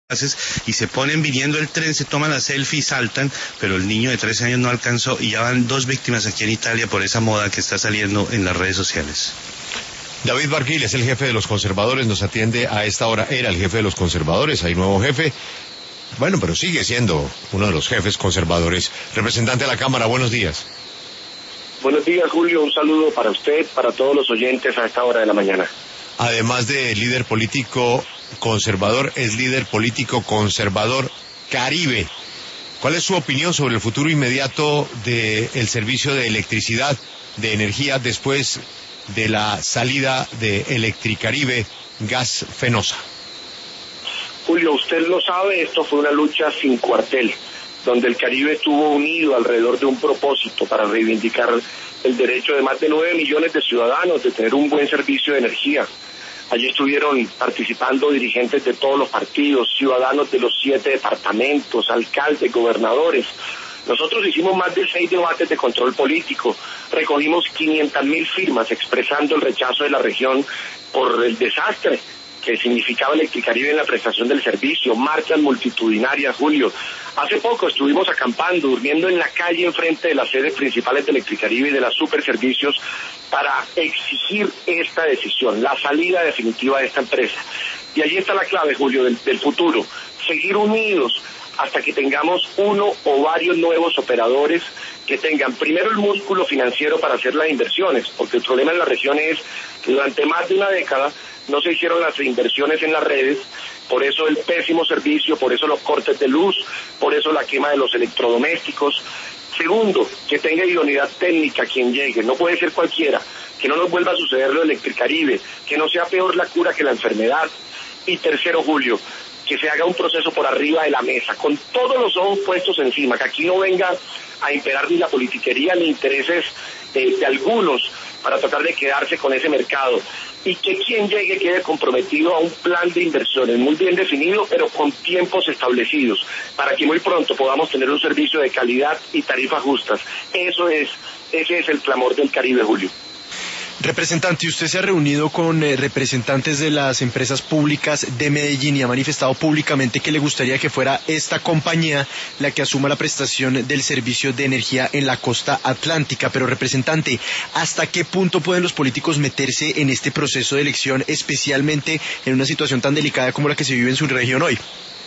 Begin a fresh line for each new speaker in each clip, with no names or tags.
y se ponen viniendo el tren, se toman la selfie y saltan, pero el niño de 13 años no alcanzó y ya van 2 víctimas aquí en Italia por esa moda que está saliendo en las redes sociales.
David Barguil es el jefe de los conservadores, nos atiende a esta hora, era el jefe de los conservadores, hay nuevo jefe, bueno, pero sigue siendo uno de los jefes conservadores. Representante de la Cámara, buenos días.
Buenos días, Julio, un saludo para usted, para todos los oyentes a esta hora de la mañana.
Además de líder político conservador, es líder político conservador Caribe. ¿Cuál es su opinión sobre el futuro inmediato del servicio de electricidad, de energía, después de la salida de Electricaribe Gas Fenosa?
Julio, usted lo sabe, esto fue una lucha sin cuartel, donde el Caribe estuvo unido alrededor de un propósito para reivindicar el derecho de más de 9 millones de ciudadanos de tener un buen servicio de energía. Allí estuvieron participando dirigentes de todos los partidos, ciudadanos de los 7 departamentos, alcaldes, gobernadores. Nosotros hicimos más de 6 debates de control político, recogimos 500.000 firmas expresando el rechazo de la región por el desastre que significaba Electricaribe en la prestación del servicio, marchas multitudinarias, Julio. Hace poco estuvimos acampando, durmiendo en la calle enfrente de las sedes principales de Electricaribe y de las superservicios para exigir esta decisión, la salida definitiva de esta empresa. Y allí está la clave, Julio, del futuro, seguir unidos hasta que tengamos uno o varios nuevos operadores que tengan primero el músculo financiero para hacer las inversiones, porque el problema en la región es que durante más de una década no se hicieron las inversiones en las redes, por eso el pésimo servicio, por eso los cortes de luz, por eso la quema de los electrodomésticos. Segundo, que tenga idoneidad técnica quien llegue, no puede ser cualquiera, que no nos vuelva a suceder lo de Electricaribe, que no sea peor la cura que la enfermedad. Y tercero, Julio, que se haga un proceso por arriba de la mesa, con todos los ojos puestos encima, que aquí no venga a imperar ni la politiquería ni intereses de algunos para tratar de quedarse con ese mercado, y que quien llegue quede comprometido a un plan de inversiones muy bien definido, pero con tiempos establecidos, para que muy pronto podamos tener un servicio de calidad y tarifas justas. Ese es el clamor del Caribe, Julio.
Representante, usted se ha reunido con representantes de las empresas públicas de Medellín y ha manifestado públicamente que le gustaría que fuera esta compañía la que asuma la prestación del servicio de energía en la costa atlántica. Pero, representante, ¿hasta qué punto pueden los políticos meterse en este proceso de elección, especialmente en una situación tan delicada como la que se vive en su región hoy?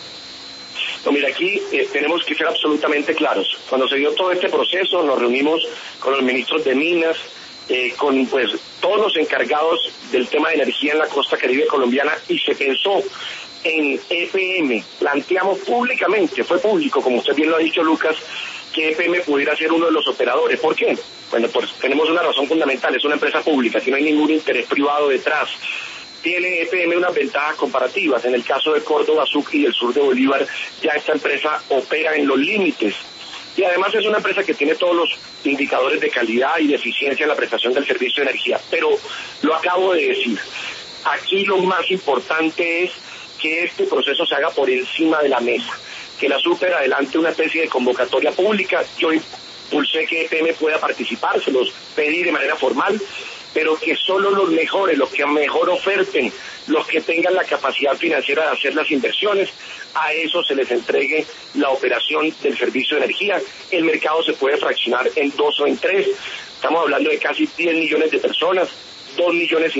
No, mira, aquí tenemos que ser absolutamente claros. Cuando se dio todo este proceso, nos reunimos con los ministros de Minas, con todos los encargados del tema de energía en la costa caribe colombiana, y se pensó en EPM. Planteamos públicamente, fue público, como usted bien lo ha dicho, Lucas, que EPM pudiera ser uno de los operadores. ¿Por qué? Bueno, pues tenemos una razón fundamental, es una empresa pública, que no hay ningún interés privado detrás. Tiene EPM unas ventajas comparativas. En el caso de Córdoba, Sucre y el sur de Bolívar, ya esta empresa opera en los límites. Y además es una empresa que tiene todos los indicadores de calidad y de eficiencia en la prestación del servicio de energía. Pero lo acabo de decir, aquí lo más importante es que este proceso se haga por encima de la mesa, que la Super adelante una especie de convocatoria pública. Yo impulsé que EPM pueda participar, se los pedí de manera formal, pero que solo los mejores, los que mejor oferten, los que tengan la capacidad financiera de hacer las inversiones, a eso se les entregue la operación del servicio de energía. El mercado se puede fraccionar en 2 o en 3. Estamos hablando de casi 10 millones de personas, 2,5 millones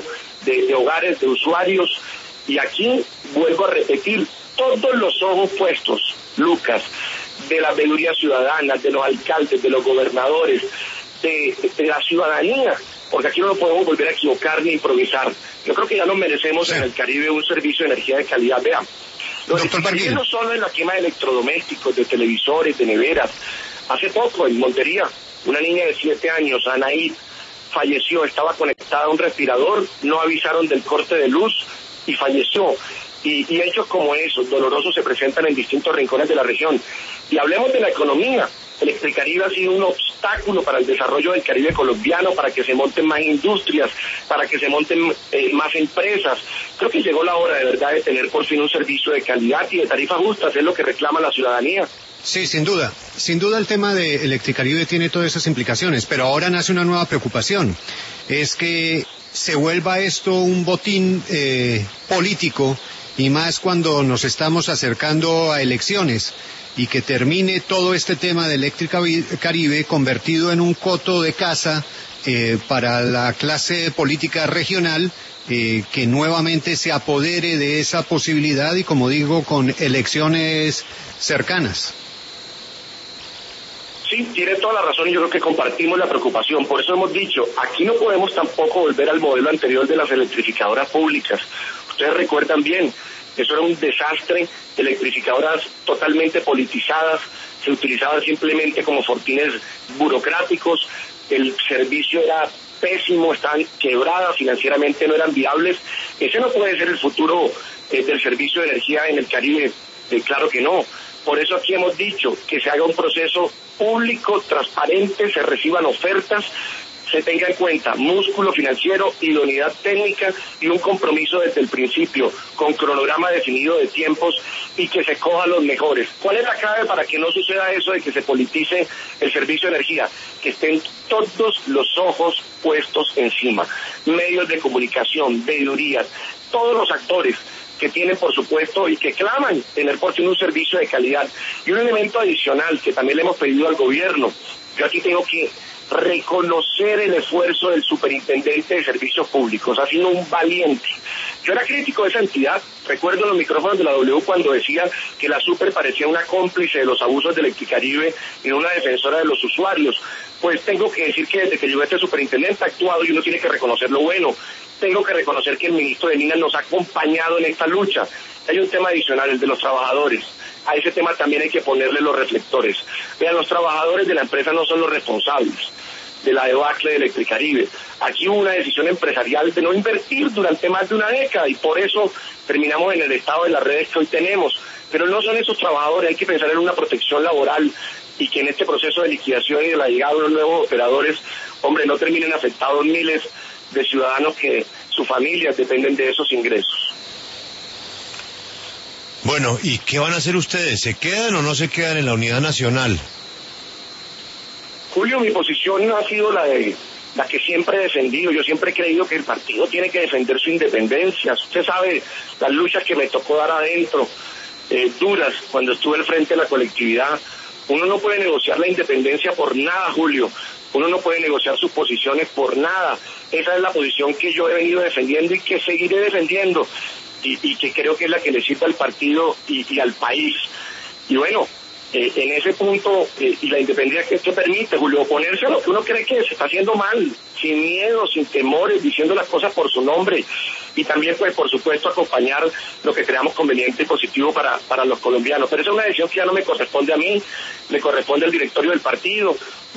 de hogares, de usuarios. Y aquí, vuelvo a repetir, todos los ojos puestos, Lucas, de las veedurías ciudadanas, de los alcaldes, de los gobernadores, de la ciudadanía, porque aquí no nos podemos volver a equivocar ni improvisar. Yo creo que ya nos merecemos en el Caribe un servicio de energía de calidad. Vean, los Electricaribe no solo en la quema de electrodomésticos, de televisores, de neveras. Hace poco, en Montería, una niña de 7 años, Anaí, falleció, estaba conectada a un respirador, no avisaron del corte de luz y falleció. Y hechos como esos, dolorosos, se presentan en distintos rincones de la región. Y hablemos de la economía. Electricaribe ha sido un obstáculo para el desarrollo del Caribe colombiano, para que se monten más industrias, para que se monten más empresas. Creo que llegó la hora de verdad de tener por fin un servicio de calidad y de tarifas justas, es lo que reclama la ciudadanía.
Sí, sin duda. Sin duda el tema de Electricaribe tiene todas esas implicaciones, pero ahora nace una nueva preocupación. Es que se vuelva esto un botín político y más cuando nos estamos acercando a elecciones y que termine todo este tema de Eléctrica Caribe convertido en un coto de caza para la clase política regional, que nuevamente se apodere de esa posibilidad y, como digo, con elecciones cercanas.
Sí, tiene toda la razón y yo creo que compartimos la preocupación. Por eso hemos dicho, aquí no podemos tampoco volver al modelo anterior de las electrificadoras públicas. Ustedes recuerdan bien, eso era un desastre, electrificadoras totalmente politizadas, se utilizaban simplemente como fortines burocráticos, el servicio era pésimo, estaban quebradas, financieramente no eran viables. Ese no puede ser el futuro del servicio de energía en el Caribe, claro que no. Por eso aquí hemos dicho que se haga un proceso público, transparente, se reciban ofertas, se tenga en cuenta músculo financiero, idoneidad técnica y un compromiso desde el principio, con cronograma definido de tiempos y que se cojan los mejores. ¿Cuál es la clave para que no suceda eso de que se politice el servicio de energía? Que estén todos los ojos puestos encima. Medios de comunicación, veedurías, todos los actores que tienen, por supuesto, y que claman tener por fin un servicio de calidad. Y un elemento adicional que también le hemos pedido al gobierno, yo aquí tengo que reconocer el esfuerzo del superintendente de servicios públicos, ha sido un valiente. Yo era crítico de esa entidad, recuerdo los micrófonos de la W cuando decía que la super parecía una cómplice de los abusos de Electricaribe y no una defensora de los usuarios. Pues tengo que decir que desde que llegó este superintendente ha actuado y uno tiene que reconocer lo bueno. Tengo que reconocer que el ministro de Minas nos ha acompañado en esta lucha. Hay un tema adicional, el de los trabajadores. A ese tema también hay que ponerle los reflectores. Vean, los trabajadores de la empresa no son los responsables de la debacle de Electricaribe. Aquí hubo una decisión empresarial de no invertir durante más de una década y por eso terminamos en el estado de las redes que hoy tenemos. Pero no son esos trabajadores, hay que pensar en una protección laboral y que en este proceso de liquidación y de la llegada de los nuevos operadores, hombre, no terminen afectados miles de ciudadanos que sus familias dependen de esos ingresos.
Bueno, ¿y qué van a hacer ustedes? ¿Se quedan o no se quedan en la unidad nacional?
Julio, mi posición ha sido la que siempre he defendido. Yo siempre he creído que el partido tiene que defender su independencia. Usted sabe las luchas que me tocó dar adentro, duras, cuando estuve al frente de la colectividad. Uno no puede negociar la independencia por nada, Julio. Uno no puede negociar sus posiciones por nada. Esa es la posición que yo he venido defendiendo y que seguiré defendiendo. Y que creo que es la que le sirve al partido y al país. Y bueno, en ese punto, y la independencia que permite, Julio, oponerse a lo que uno cree que se está haciendo mal, sin miedo, sin temores, diciendo las cosas por su nombre, y también, pues, por supuesto, acompañar lo que creamos conveniente y positivo para los colombianos. Pero esa es una decisión que ya no me corresponde a mí, le corresponde al directorio del partido.